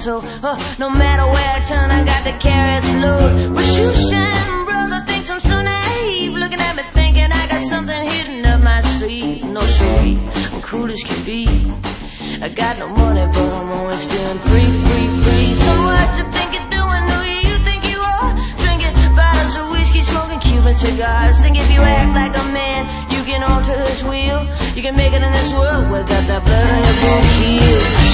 So no matter where I turn, I got the carrots load. But you shine, brother, thinks I'm so naive, looking at me thinking I got something hidden up my sleeve. No siree, I'm cool as can be. I got no money, but I'm always feeling free, free, free. So what you think you're doing? Who you think you are? Drinking bottles of whiskey, smoking Cuban cigars. Think if you act like a man, you can alter his wheel. You can make it in this world without that blood on your bones.